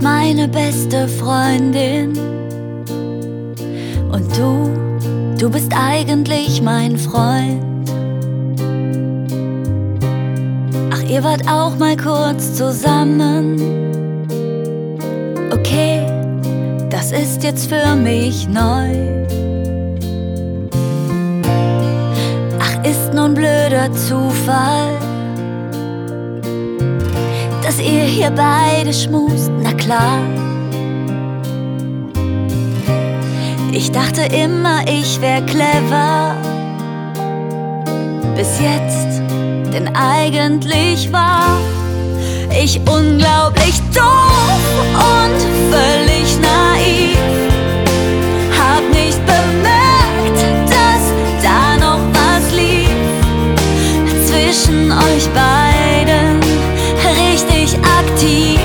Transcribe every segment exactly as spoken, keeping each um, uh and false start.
meine beste Freundin. Und du, du bist eigentlich mein Freund. Ach, ihr wart auch mal kurz zusammen. Okay, das ist jetzt für mich neu. Ach, ist nun blöder Zufall, dass ihr hier beide schmust, na klar. Ich dachte immer, ich wär clever, bis jetzt, denn eigentlich war ich unglaublich doof und völlig naiv. Hab nicht bemerkt, dass da noch was lief zwischen euch beiden, richtig aktiv.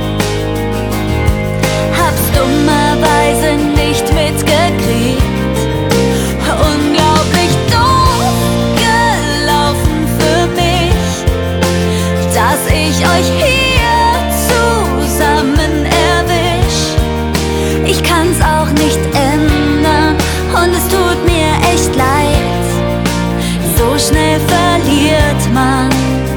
Hab's dummerweise nicht mitgekriegt. Unglaublich doof gelaufen für mich, dass ich euch hier zusammen erwisch. Ich kann's auch nicht ändern und es tut mir echt leid. So schnell verliert man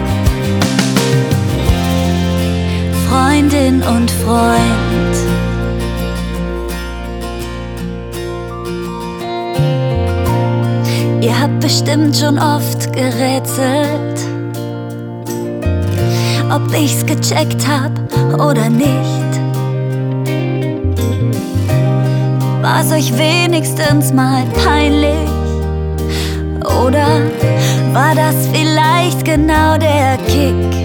Freundin und Freund. Ihr habt bestimmt schon oft gerätselt, ob ich's gecheckt hab oder nicht. War's euch wenigstens mal peinlich? Oder war das vielleicht genau der Kick?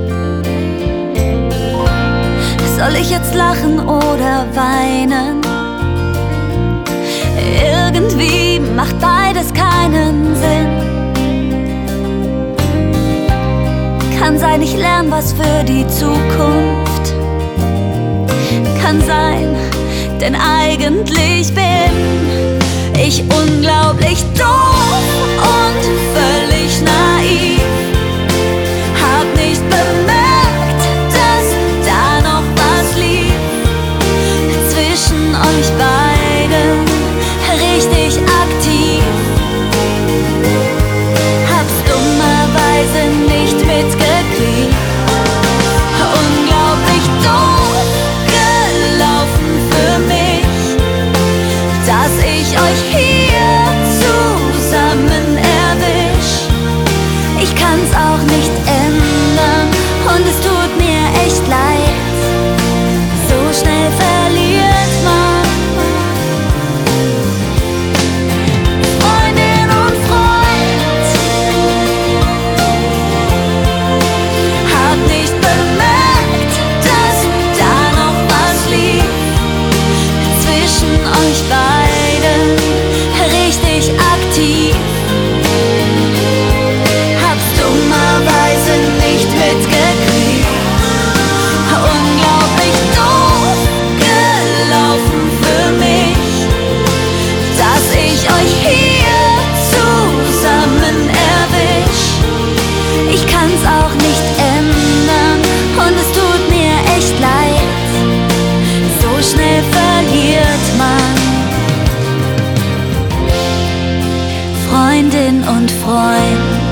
Soll ich jetzt lachen oder weinen? Irgendwie macht beides keinen Sinn. Kann sein, ich lerne was für die Zukunft. Kann sein, denn eigentlich bin ich unglaublich doof und völlig naiv. Hab nicht bemerkt, dass da noch was lief zwischen euch beiden, richtig aktiv. Hab's dummerweise nicht mitgekriegt. Unglaublich doof gelaufen für mich, dass ich euch hier zusammen erwisch. Ich kann's auch nicht ändern und es tut mir echt leid. So schnell verliert man Freundin und Freund. Hab nicht bemerkt, dass da noch was lief zwischen euch beiden, richtig aktiv. Hab's dummerweise nicht mitgekriegt. Unglaublich doof gelaufen für mich, dass ich euch hier zusammen erwisch. Ich kann's auch nicht ändern und es tut mir echt leid. So schnell verliert man Freundin und Freund.